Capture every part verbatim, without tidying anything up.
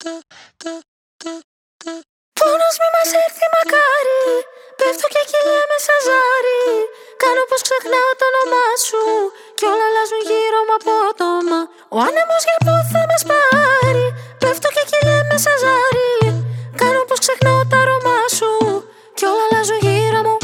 Πόνος μη μας έρθει μακάρι, πέφτω και κυλιέμαι σαν ζάρι. Κάνω πως ξεχνάω το όνομά σου κι όλα αλλάζουν γύρω μου απότομα. Ο άνεμος για πού θα μας πάρει, πέφτω και κυλιέμαι σαν ζάρι. Κάνω πως ξεχνάω το αρώμα σου κι όλα αλλάζουν γύρω μου.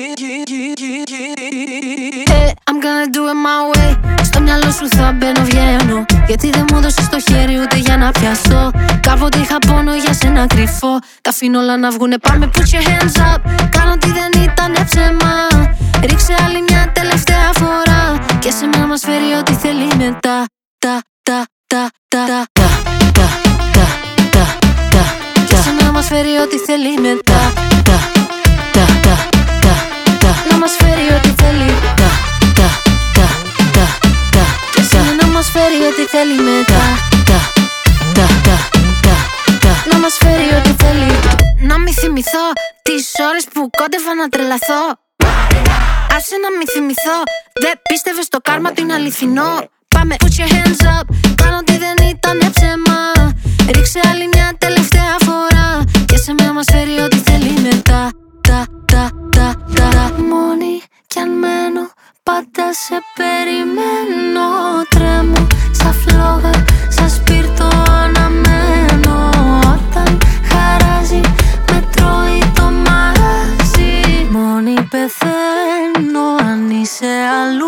Hey, I'm gonna do it my way. Στο μυαλό σου θα μπαίνω βγαίνω, γιατί δεν μου έδωσες το χέρι ούτε για να πιαστώ. Κάποτε είχα πόνο για σένα κρυφό, τα αφήνω όλα να βγουνε, πάμε put your hands up. Κάνω ότι δεν ήτανε ψέμα, ρίξε άλλη μια τελευταία φορά και σε μένα μας φέρει ό,τι θέλει μετά. Τα, τα, τα, τα, τα, τα, τα, τα, τα, τα. Και σε μένα μας φέρει ό,τι θέλει μετά. Τα, τα, τα, τα, τα. Να μας φέρει ό,τι θέλει. Τα, τα, τα, τα, τα. Και σε μένα μας φέρει ό,τι θέλει μετά. Τα, τα, τα, τα, τα. Να μας φέρει ό,τι θέλει. Να μη θυμηθώ τις ώρες που κόντευα να τρελαθώ. Άσε να μη θυμηθώ, δεν πίστευες στο κάρμα του είναι αληθινό. Πάμε put your hands up, κάνω ότι δεν ήτανε ψέμα. Ρίξε άλλη μια τελευταία φορά και σε μένα μας φέρει ό,τι θέλει μετά. Τα, τα, τα, τα, τα. Μόνη κι αν μένω, πάντα σε περιμένω. Τρέμω σαν φλόγα, σαν σπίρτο αναμένω. Όταν χαράζει, με τρώει το μαγαζί. Μόνη πεθαίνω αν είσαι αλλού.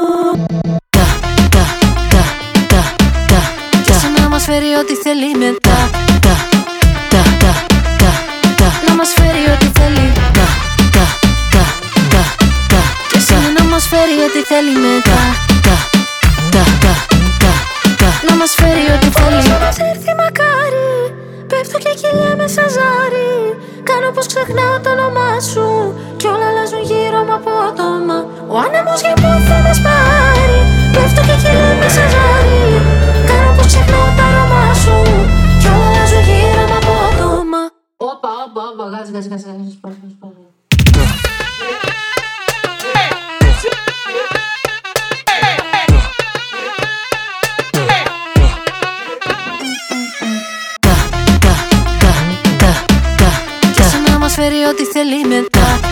Να μας φέρει ό,τι θέλει μετά. Τα, τα, τα, τα, τα. Να μας φέρει ό,τι θέλει. Τα, τα, τα, τα, τα. Και εσύ να μας φέρει ό,τι θέλει μετά. Τα, τα, τα, τα, τα. Να μας φέρει ό,τι θέλει. Πώς να μας έρθει μακάρι, πέφτω και κυλιέμαι σαν ζάρι. Κάνω πως ξεχνάω το όνομά σου κι όλα αλλάζουν γύρω μου απότομα. Ο άνεμος για πού θα μας πάρει, πέφτω και κυλιέμαι σαν ζάρι. Κάνω πως ξεχνάω τα αρώμα σου κι όλα αλλάζουν γύρω μου απότομα. Όπα, όπα, όπα, γάζ, γάζ, γάζ, γάζ, σπάς, σπάς. Και σε να μας φέρει ό,τι θέλει μετά.